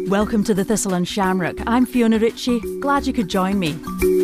Welcome to the Thistle and Shamrock. I'm Fiona Ritchie. Glad you could join me.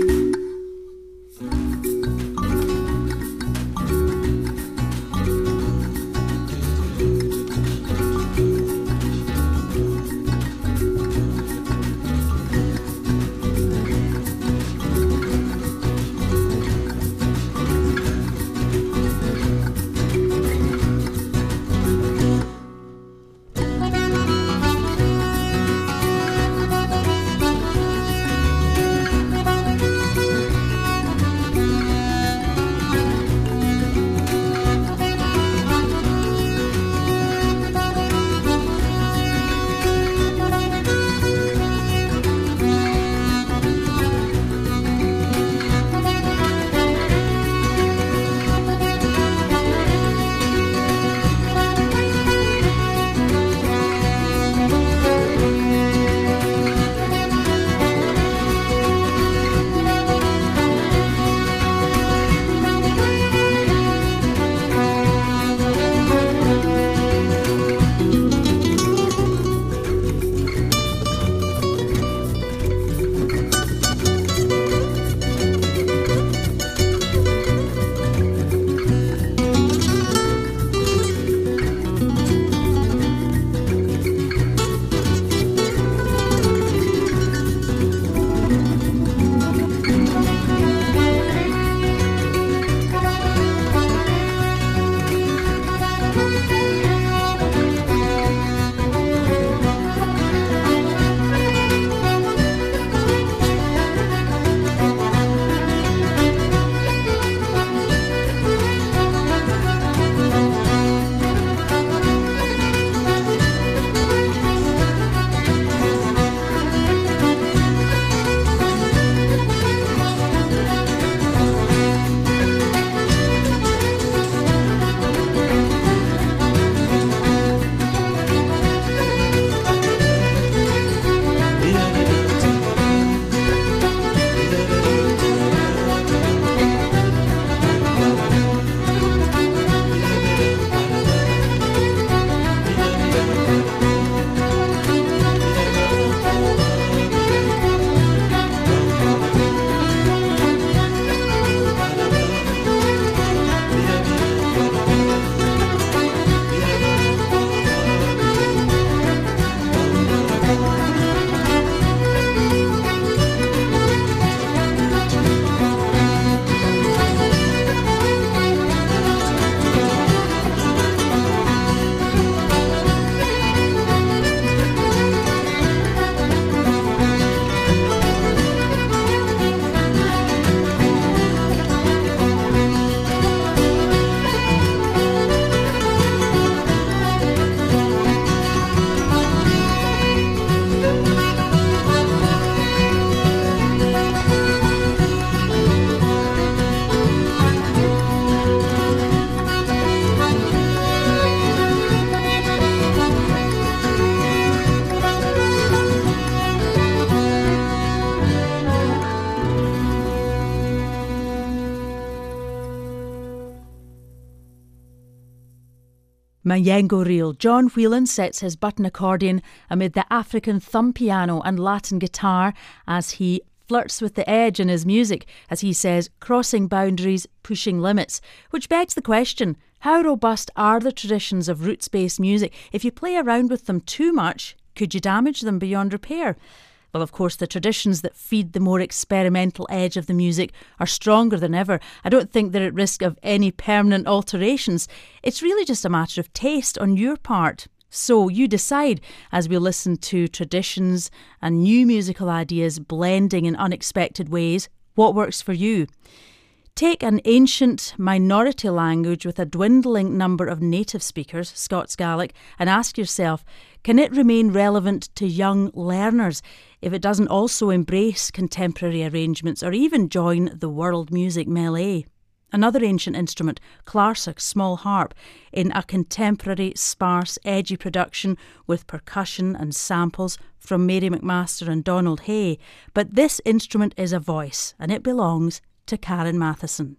Mayengo Reel. John Whelan sets his button accordion amid the African thumb piano and Latin guitar as he flirts with the edge in his music, as he says, crossing boundaries, pushing limits. Which begs the question, how robust are the traditions of roots-based music? If you play around with them too much, could you damage them beyond repair? Well, of course, the traditions that feed the more experimental edge of the music are stronger than ever. I don't think they're at risk of any permanent alterations. It's really just a matter of taste on your part. So you decide as we listen to traditions and new musical ideas blending in unexpected ways, what works for you. Take an ancient minority language with a dwindling number of native speakers, Scots Gaelic, and ask yourself, can it remain relevant to young learners if it doesn't also embrace contemporary arrangements or even join the world music melee? Another ancient instrument, clarsach, small harp, in a contemporary, sparse, edgy production with percussion and samples from Mary McMaster and Donald Hay. But this instrument is a voice, and it belongs to Karen Matheson.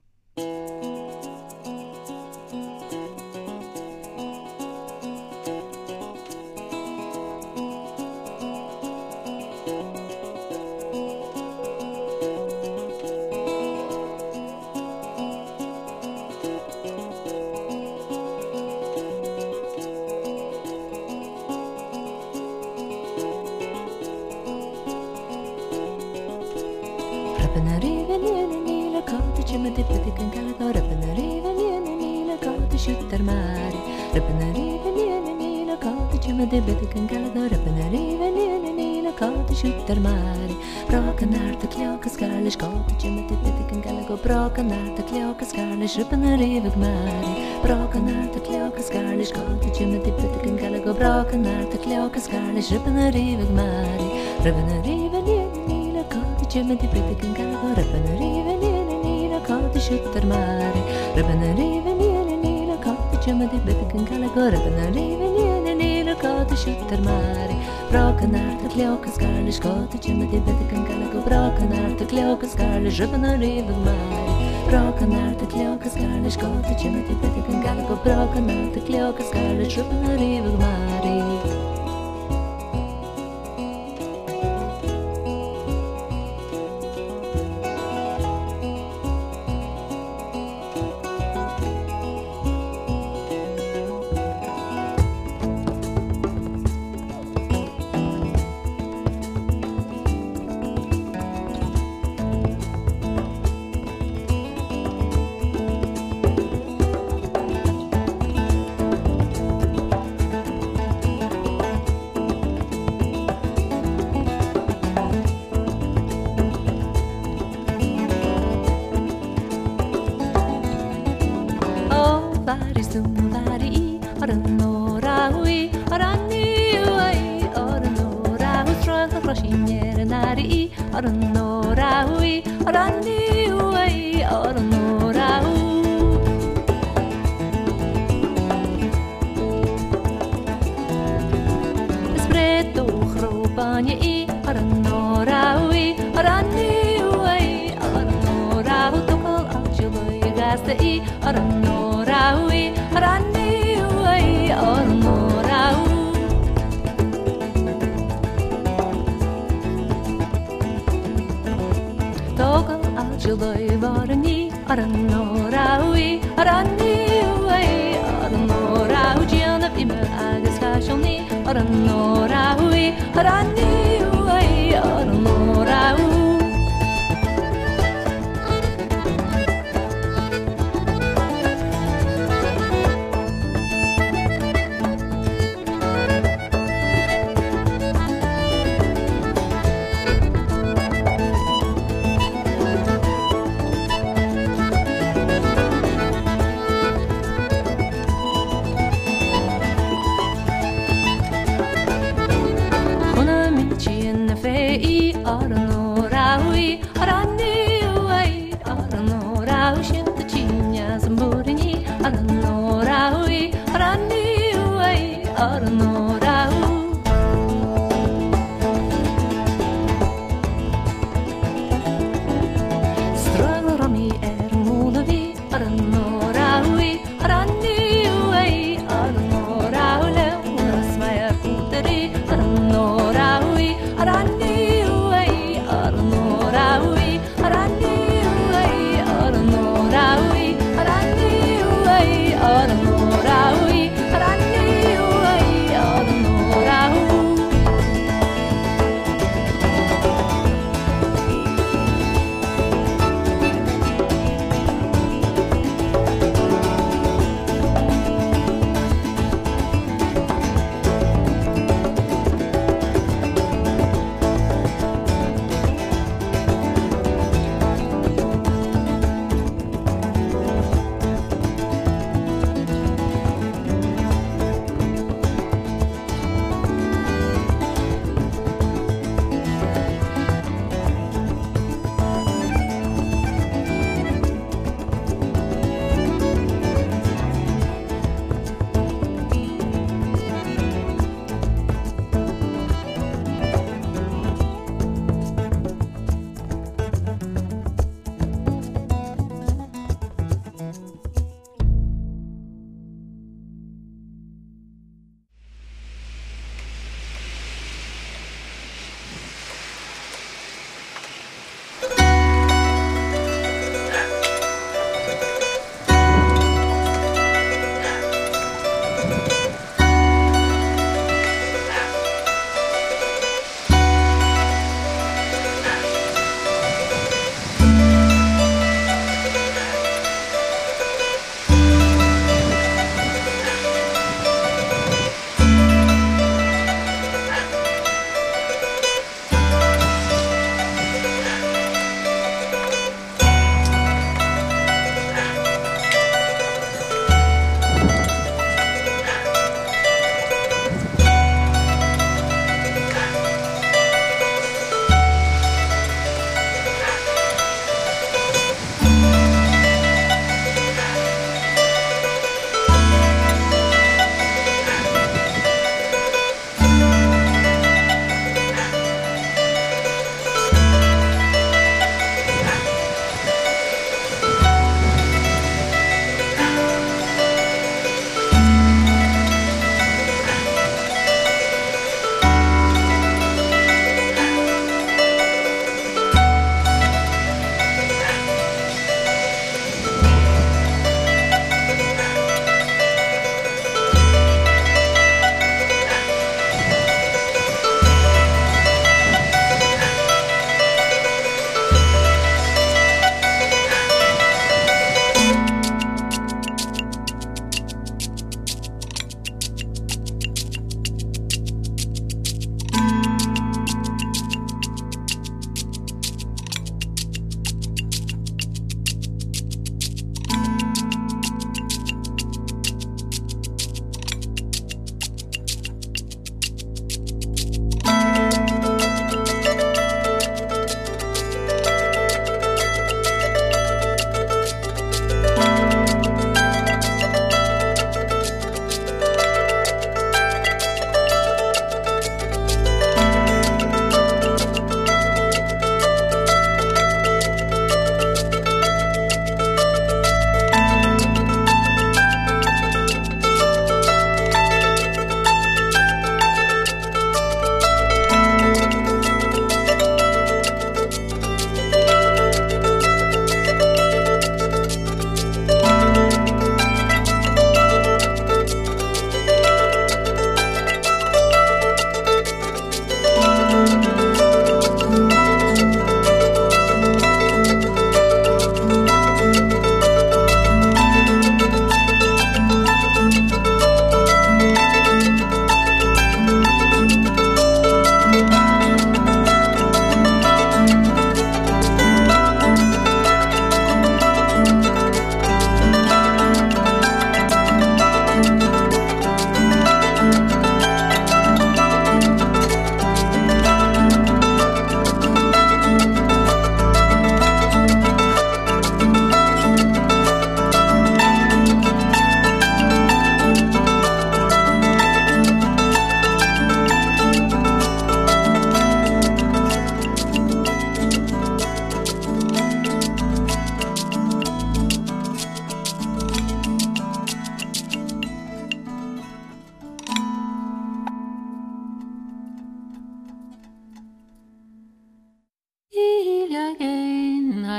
cima di petican calago rapana riva nila cota shittar mare rapana riva nila cota cima di petican calago rapana riva nila cota shittar mare broken art the clock scarlish cota cima di petican calago broken art the clock scarlish rapana riva mare broken art the clock scarlish cota cima di petican calago broken art the clock scarlish rapana riva mare rapana riva nila cota cima di petican calago rapana riva nila cota shittar mare rapana riva nila cota cima di petican calago rapana riva nila cota shittar mare broken art the clock scarlish cota cima di petican calago broken art the clock scarlish rapana riva mare broken art the clock scarlish cota cima di petican calago broken art the clock scarlish rapana riva mare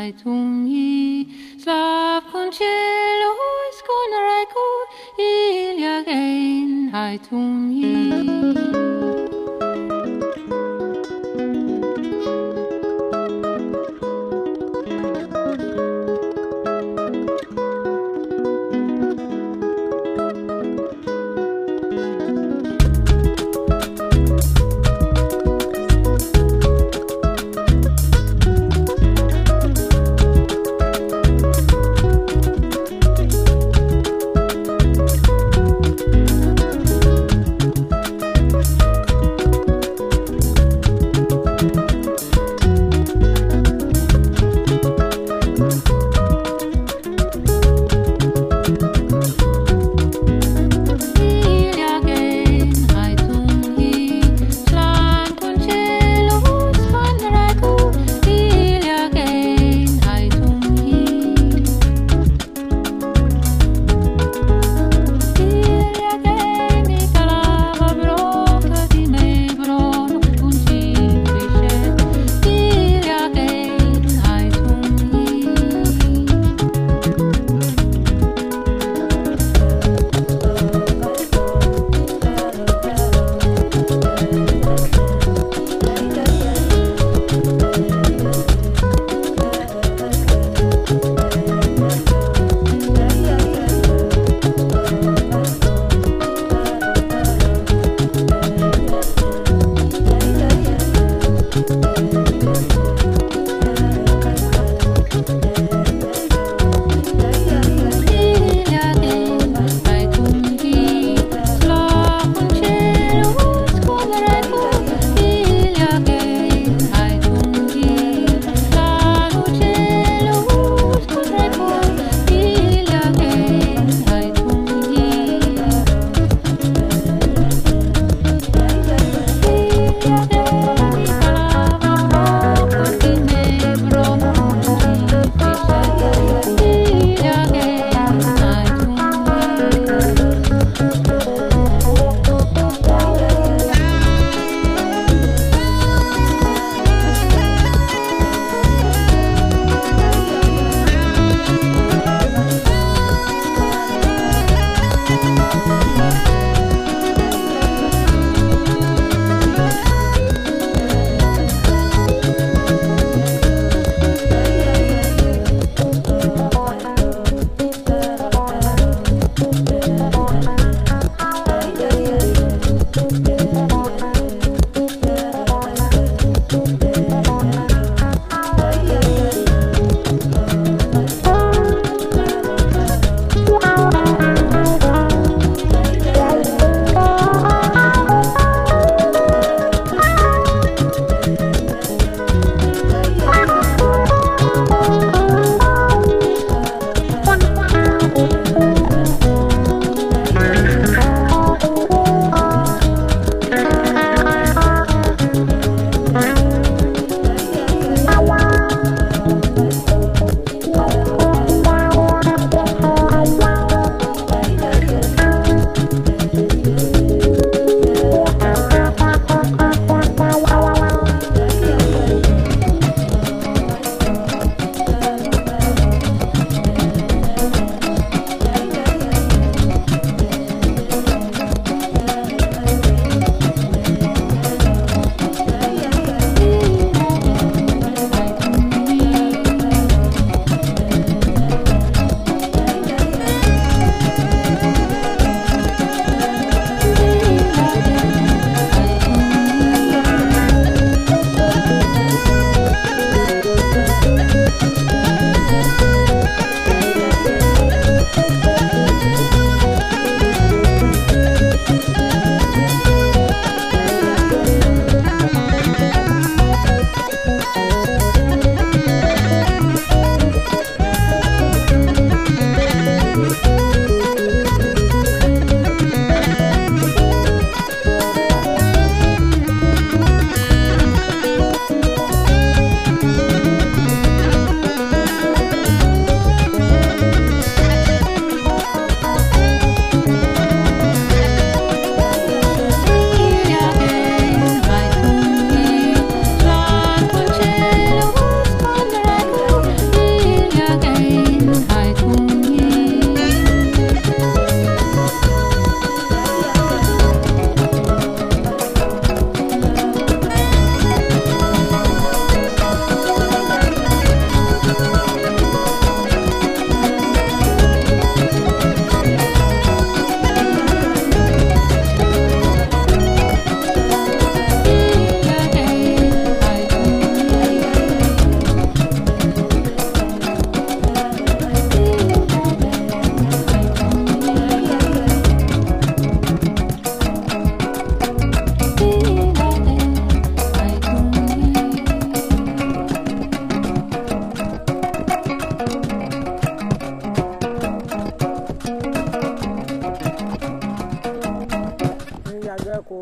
hai tungi slav con cielo sconareko iliagain hai tungi.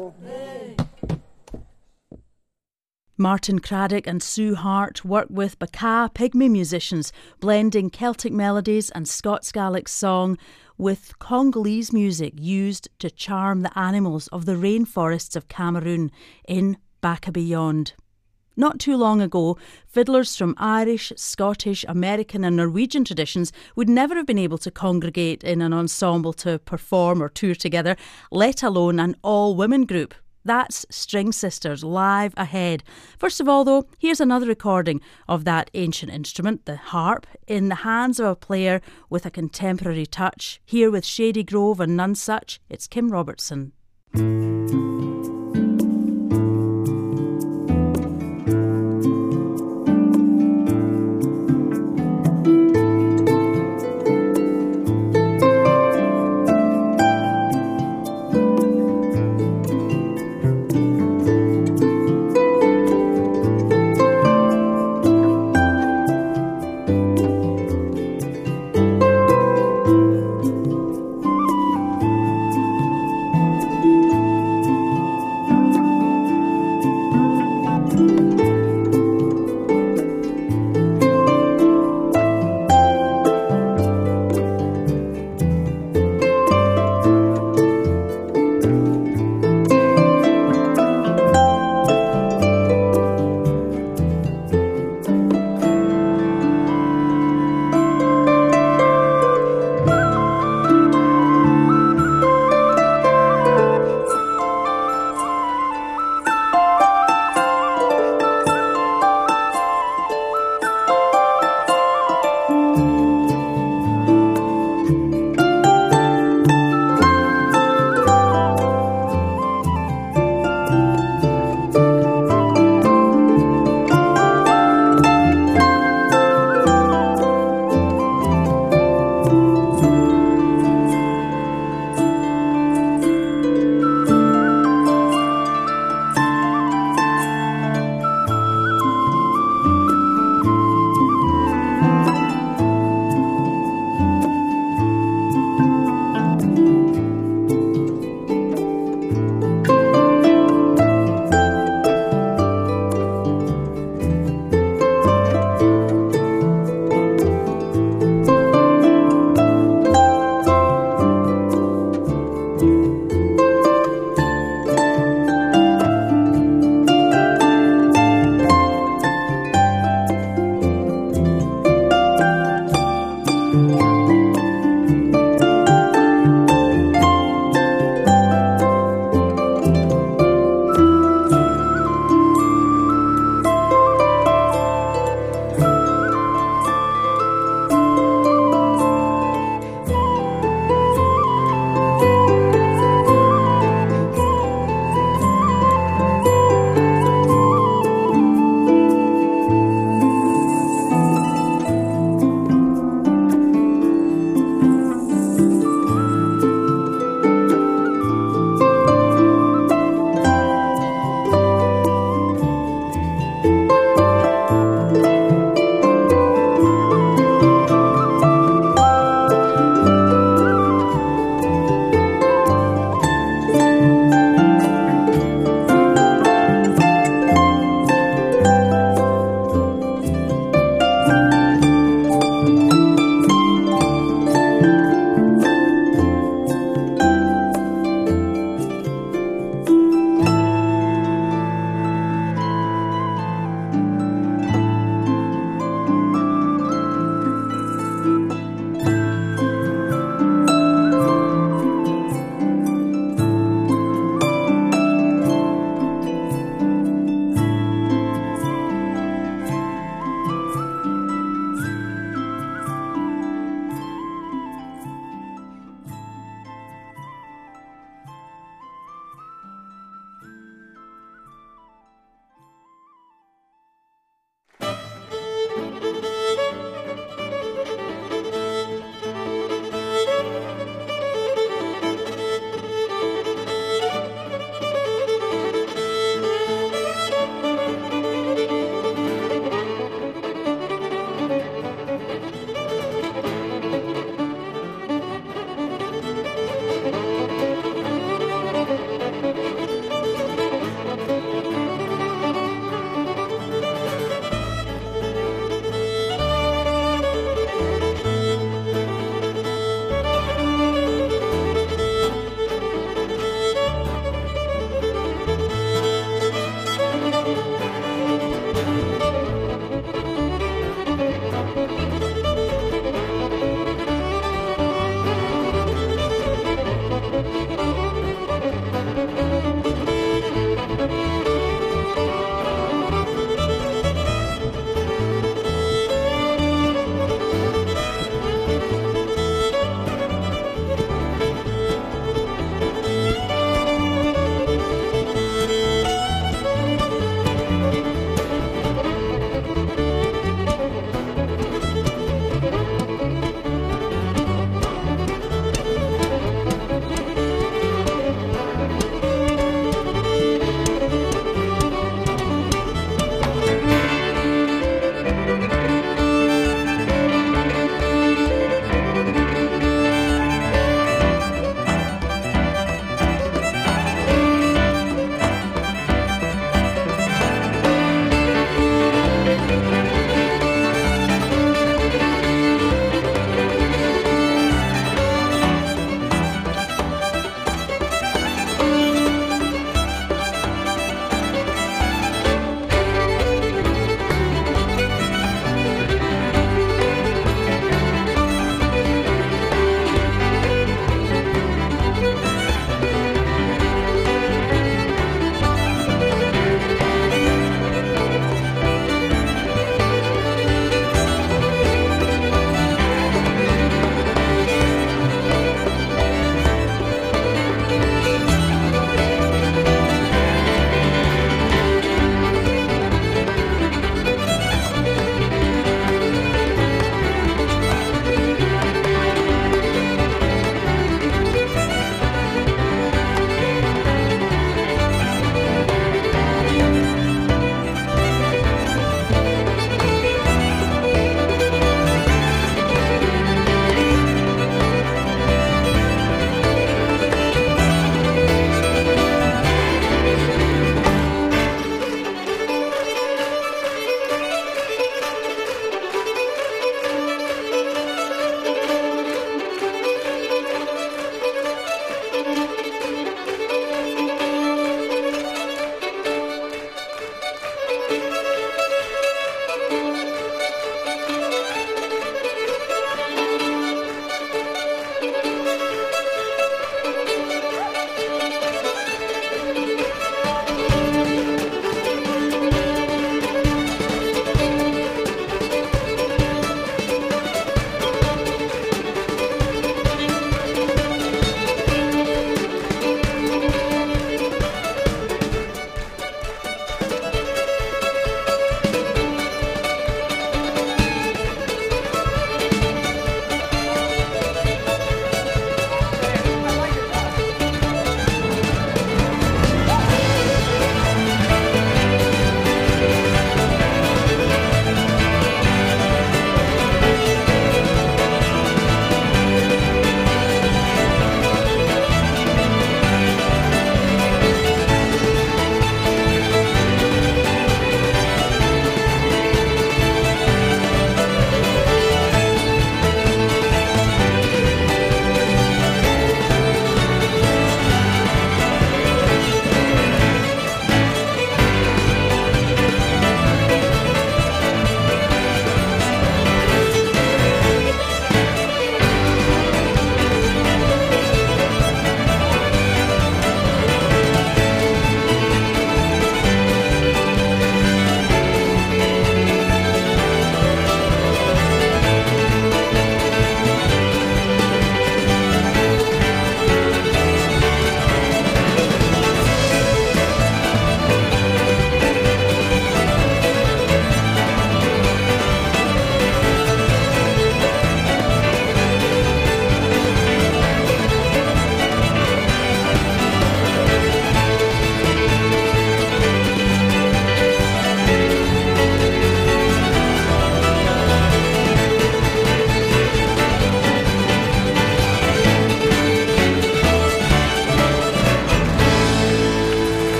Martin Craddock and Sue Hart work with Baka Pygmy musicians, blending Celtic melodies and Scots Gaelic song with Congolese music used to charm the animals of the rainforests of Cameroon in Baka Beyond. Not too long ago, fiddlers from Irish, Scottish, American and Norwegian traditions would never have been able to congregate in an ensemble to perform or tour together, let alone an all-women group. That's String Sisters live ahead. First of all, though, here's another recording of that ancient instrument, the harp, in the hands of a player with a contemporary touch. Here with Shady Grove and Nonsuch, it's Kim Robertson.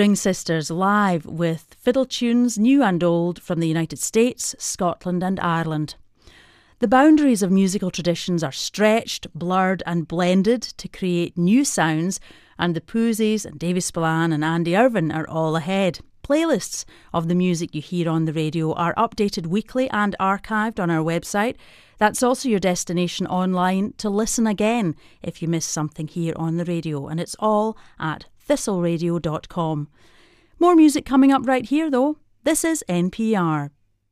String Sisters live with fiddle tunes, new and old, from the United States, Scotland and Ireland. The boundaries of musical traditions are stretched, blurred and blended to create new sounds, and the Poozies and Davy Spillane and Andy Irvine are all ahead. Playlists of the music you hear on the radio are updated weekly and archived on our website. That's also your destination online to listen again if you miss something here on the radio, and it's all at thistleradio.com. More music coming up right here though. This is NPR.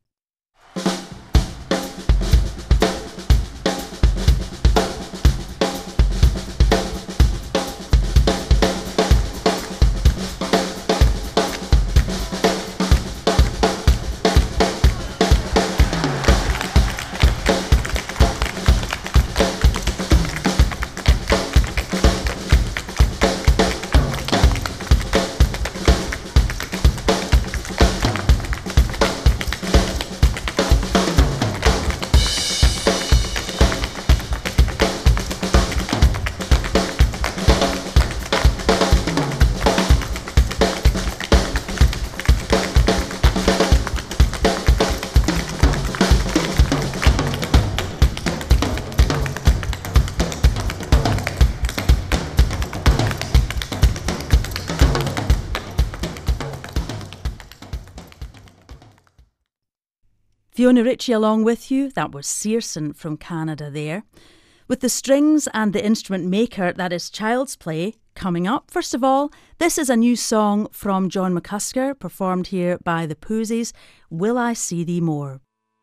Fiona Ritchie along with you. That was Searson from Canada there. With the strings and the instrument maker, that is Child's Play, coming up. First of all, this is a new song from John McCusker, performed here by the Poozies, Will I See Thee More?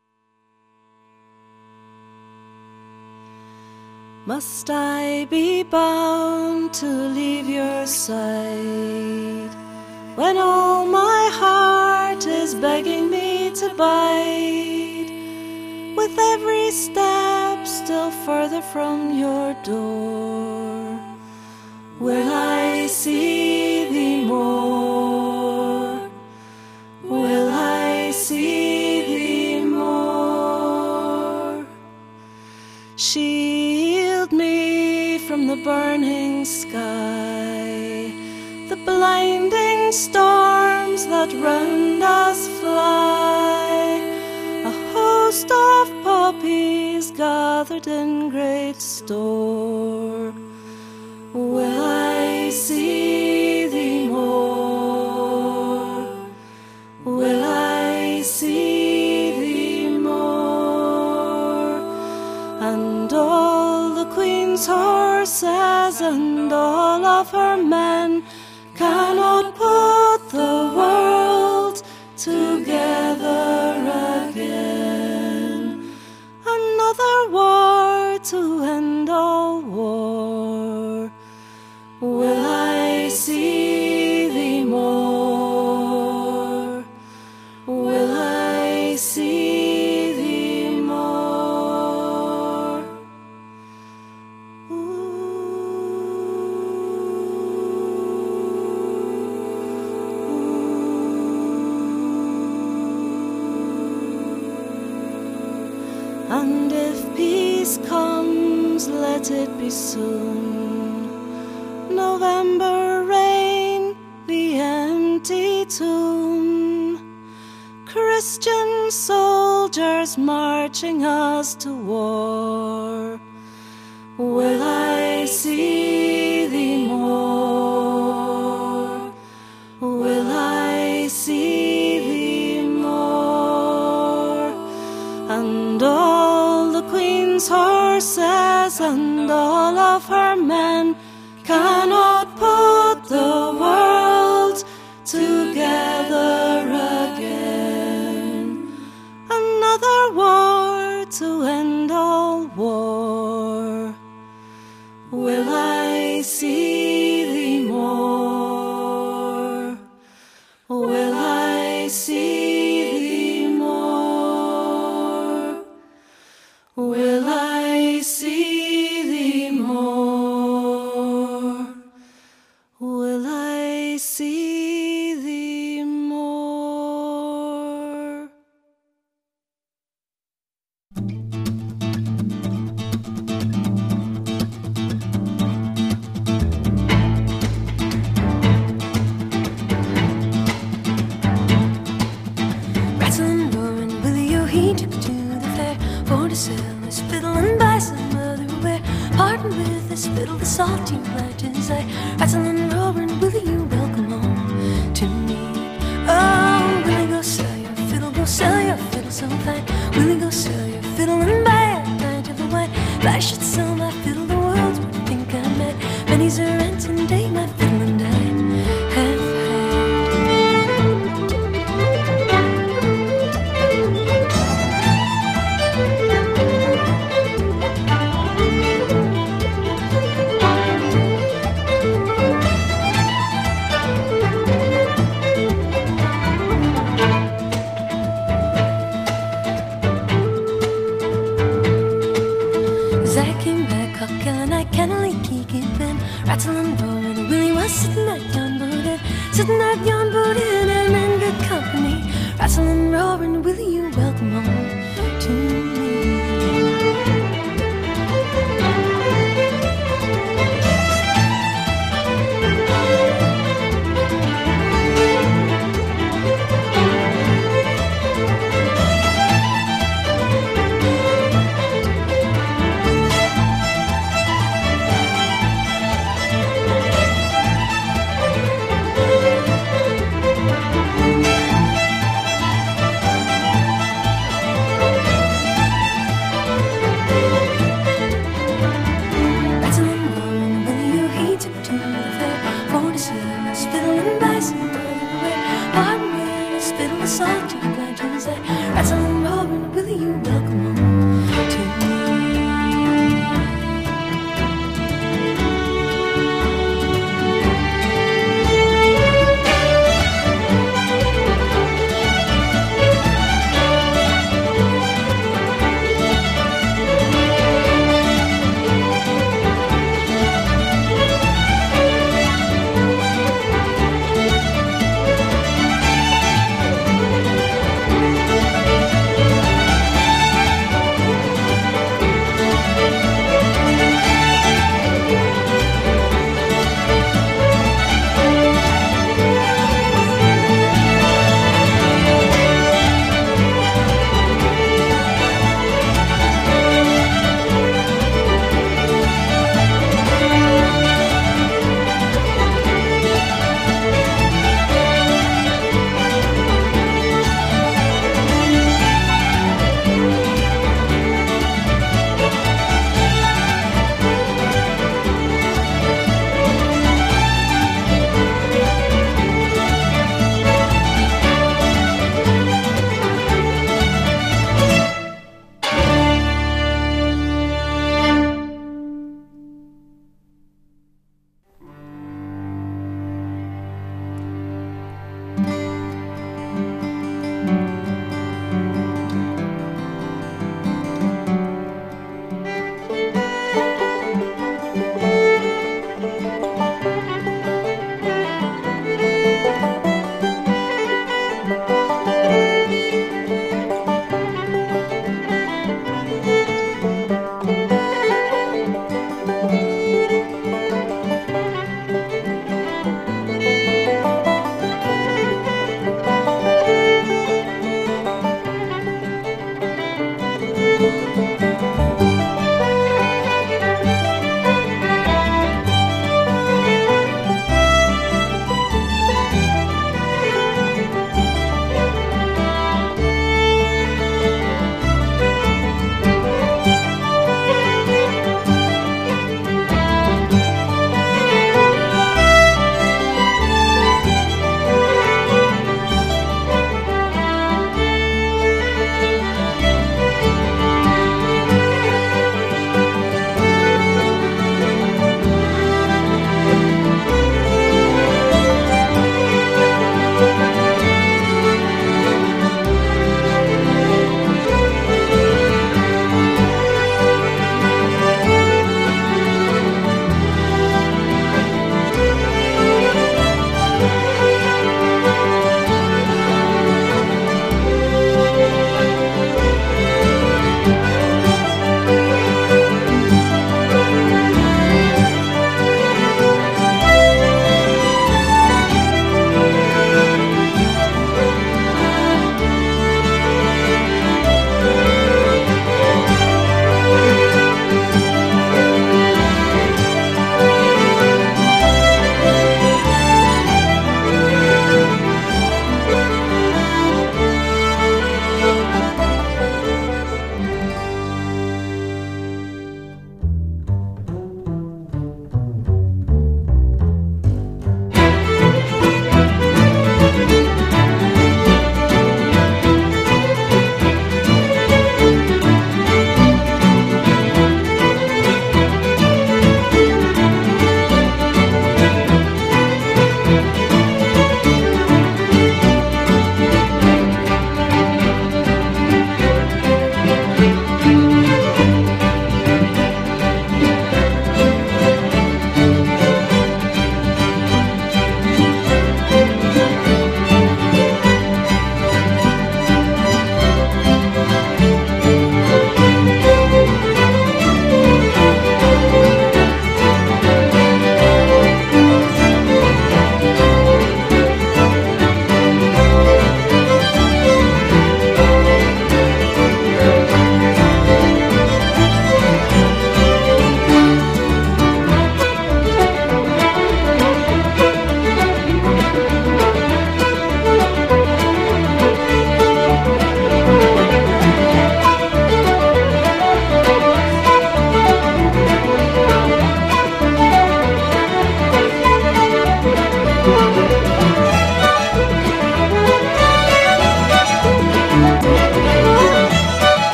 Must I be bound to leave your side when all my heart is begging me to bide, with every step still further from your door? Will I see thee more? Will I see thee more? Shield me from the burning sky, the blinding storms that round us fly, a host of poppies gathered in great store. Will I see thee more? Will I see thee more? And all the queen's horses and all of her men cannot put the world together again. Another war to end all war. Will I see thee more? Will I see thee more? And if peace comes, let it be soon. November rain, the empty tomb, Christian soldiers marching us to war. Will I see thee more? Will I see thee more? And all the queen's horses and all of her men cannot put the world together again. Another war to end all war. Will I see thee more? Will I see thee more? Will I see thee more? Will I see thee more? sell this fiddle and buy some other wear. Parting with this fiddle, the salty branches I rattle and roar, and will you welcome home to me? Oh, will you go sell your fiddle, go sell your fiddle so fine? Will you go sell your fiddle and buy a pint of the wine? If I should sell my fiddle, the world would think I'm mad. Many's a ransom day my fiddle and I have had. Rattling, roaring, Willie was sitting at yon boat in and in good company. Rattling, roaring, Willie, you welcome home to me.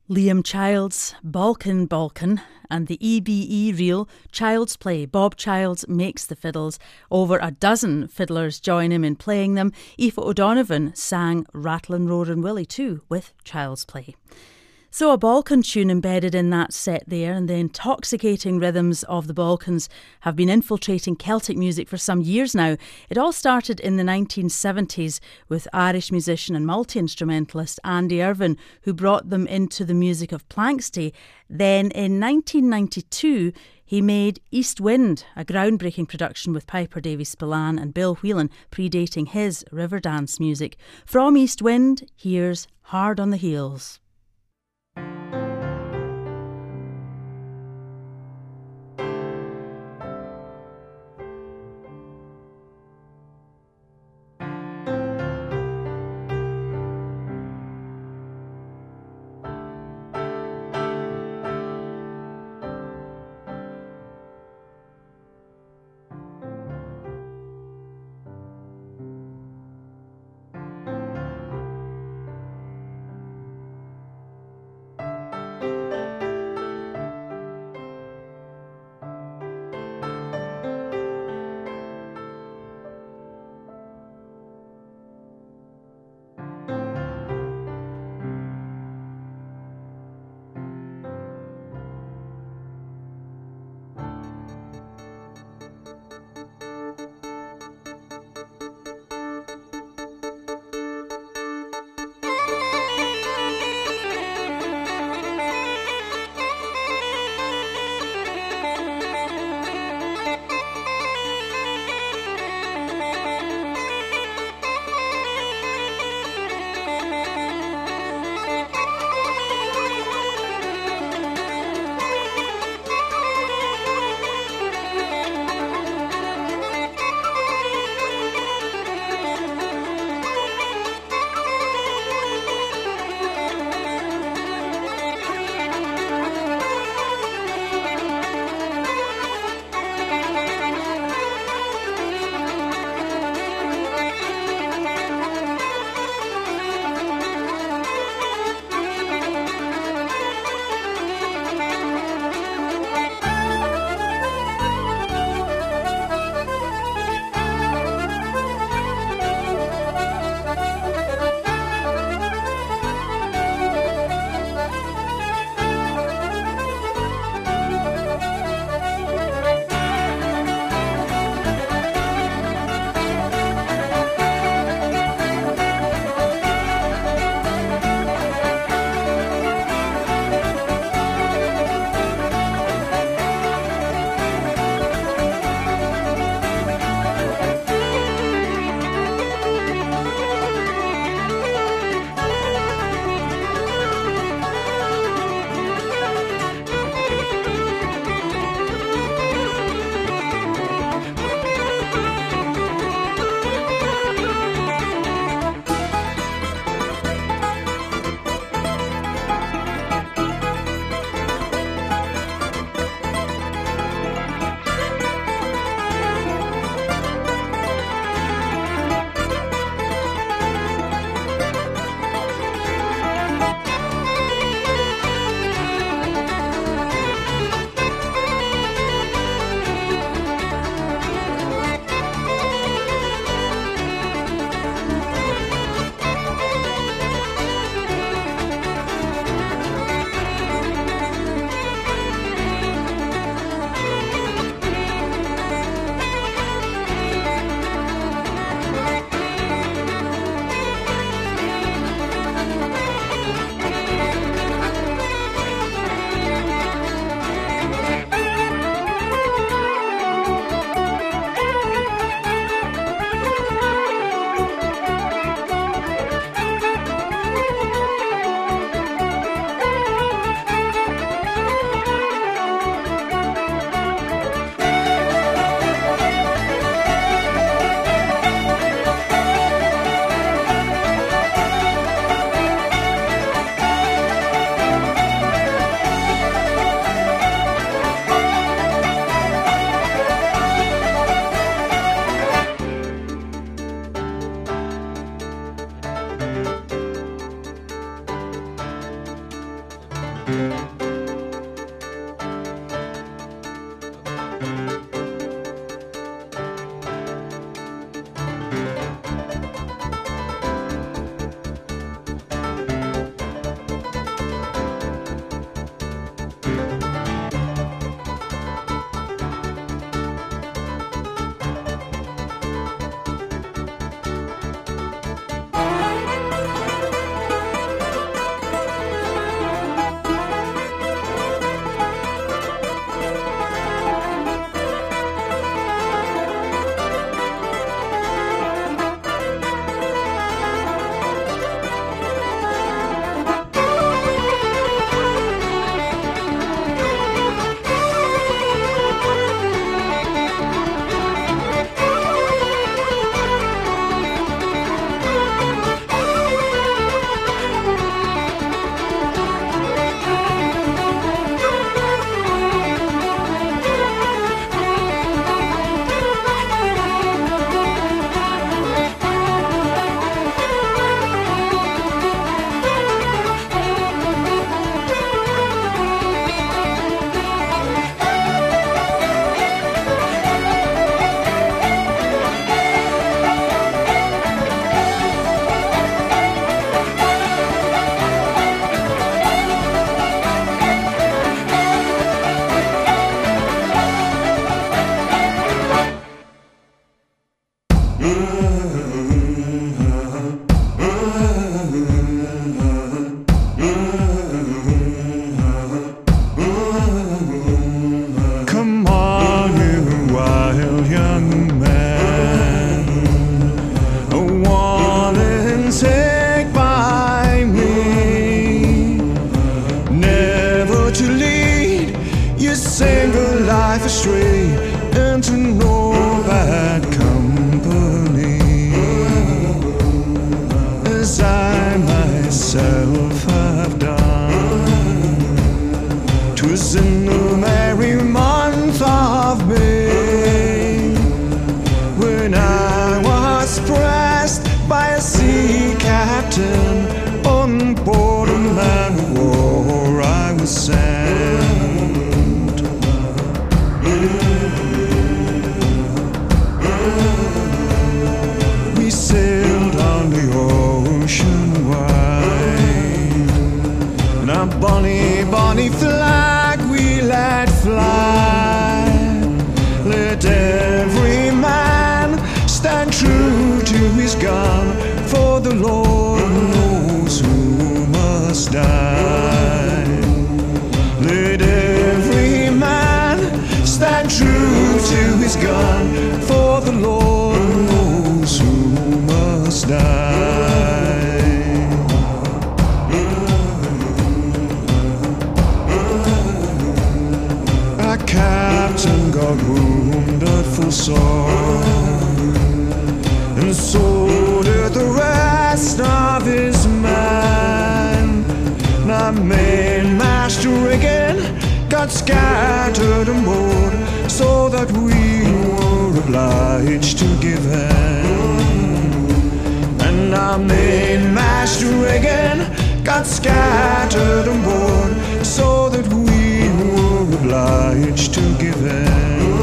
Liam Childs, Balkan Balkan, and the EBE reel Child's Play. Bob Childs makes the fiddles. Over a dozen fiddlers join him in playing them. Aoife O'Donovan sang Rattlin' Roarin' Willie too with Child's Play. So a Balkan tune embedded in that set there, and the intoxicating rhythms of the Balkans have been infiltrating Celtic music for some years now. It all started in the 1970s with Irish musician and multi-instrumentalist Andy Irvine, who brought them into the music of Planxty. Then in 1992, he made East Wind, a groundbreaking production with Piper Davy Spillane and Bill Whelan, predating his Riverdance music. From East Wind, here's Hard on the Heels. Scattered on board, so that we were obliged to give in. And our mainmast rigging got scattered on board, so that we were obliged to give in.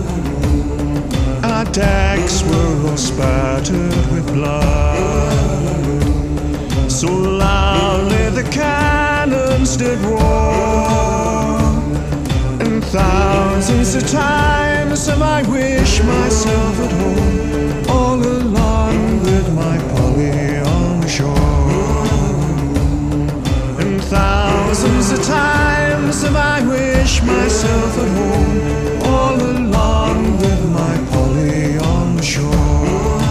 Our decks were all spattered with blood, so loudly the cannons did roar. Thousands of times have I wished myself at home, all alone with my Polly on the shore. And thousands of times have I wished myself at home, all alone with my Polly on the shore.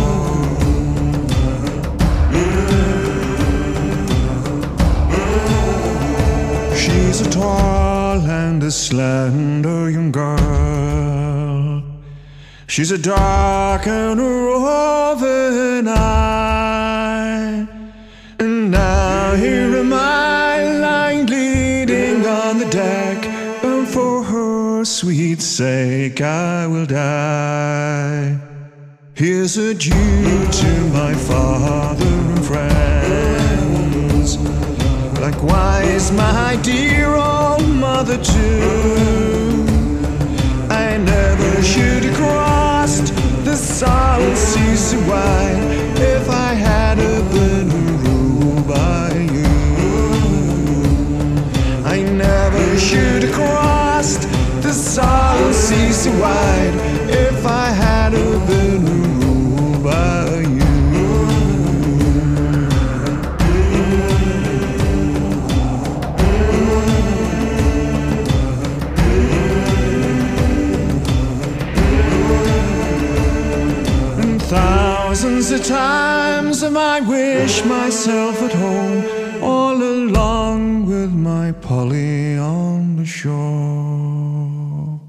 She's a tall and a slender young girl. She's a dark and a roving eye. And now here am I, lying bleeding on the deck, and for her sweet sake I will die. Here's adieu to my father and friends, Likewise, my dear old mother too. I never should have crossed the South Seas so wide if I had been ruled by you. I never should have crossed the South Seas so wide if I had been ruled by you. 'Thousands of times have I wished myself at home, all along with my Polly on the shore.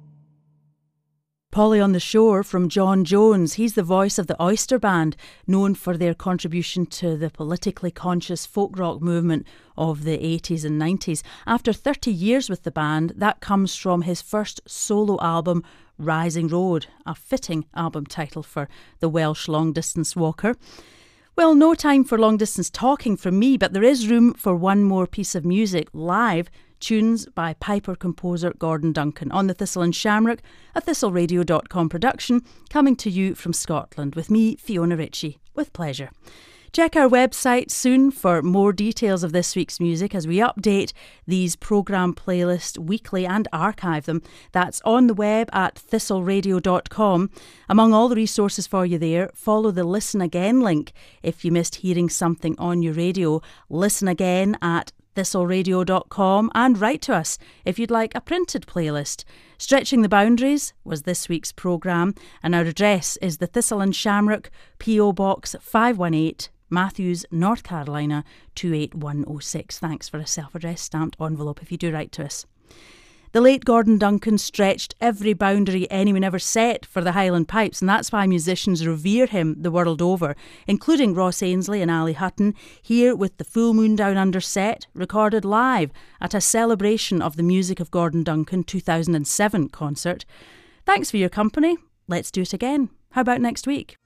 Polly on the Shore from John Jones. He's the voice of the Oyster Band, known for their contribution to the politically conscious folk rock movement of the 80s and 90s. After 30 years with the band, that comes from his first solo album, Rising Road, a fitting album title for the Welsh long-distance walker. Well, no time for long-distance talking from me, but there is room for one more piece of music live, tunes by piper-composer Gordon Duncan on the Thistle and Shamrock, a thistleradio.com production, coming to you from Scotland with me, Fiona Ritchie, with pleasure. Check our website soon for more details of this week's music as we update these programme playlists weekly and archive them. That's on the web at thistleradio.com. Among all the resources for you there, follow the Listen Again link if you missed hearing something on your radio. Listen again at thistleradio.com and write to us if you'd like a printed playlist. Stretching the Boundaries was this week's programme, and our address is the Thistle and Shamrock, P.O. Box 518, Matthews, North Carolina 28106. Thanks for a self-addressed stamped envelope if you do write to us. The late Gordon Duncan stretched every boundary anyone ever set for the Highland Pipes, and that's why musicians revere him the world over, including Ross Ainsley and Ali Hutton, here with the Full Moon Down Under set, recorded live at a celebration of the Music of Gordon Duncan 2007 concert. Thanks for your company. Let's do it again. How about next week?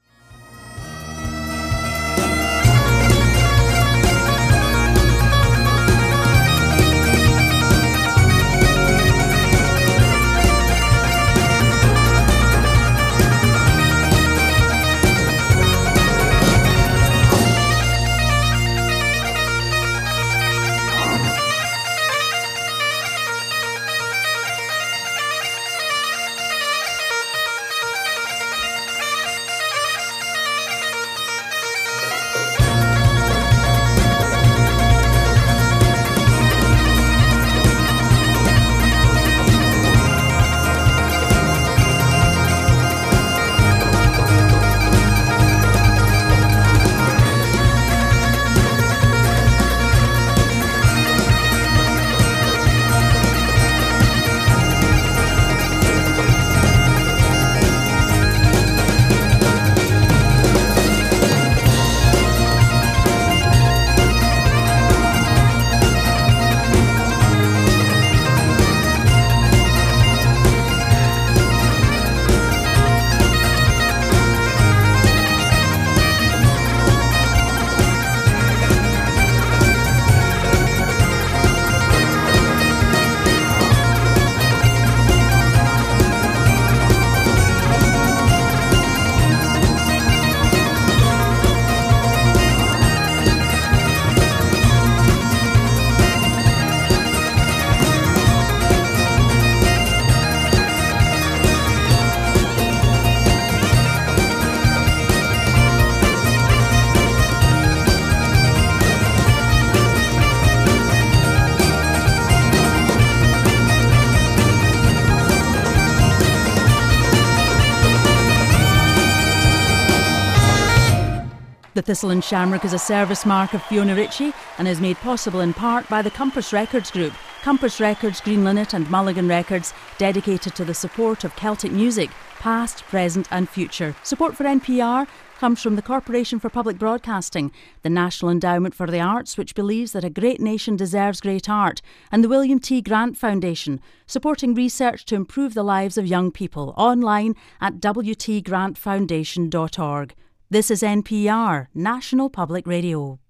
The Thistle and Shamrock is a service mark of Fiona Ritchie and is made possible in part by the Compass Records Group. Compass Records, Green Linnet and Mulligan Records, dedicated to the support of Celtic music, past, present and future. Support for NPR comes from the Corporation for Public Broadcasting, the National Endowment for the Arts, which believes that a great nation deserves great art, and the William T. Grant Foundation, supporting research to improve the lives of young people, online at wtgrantfoundation.org. This is NPR, National Public Radio.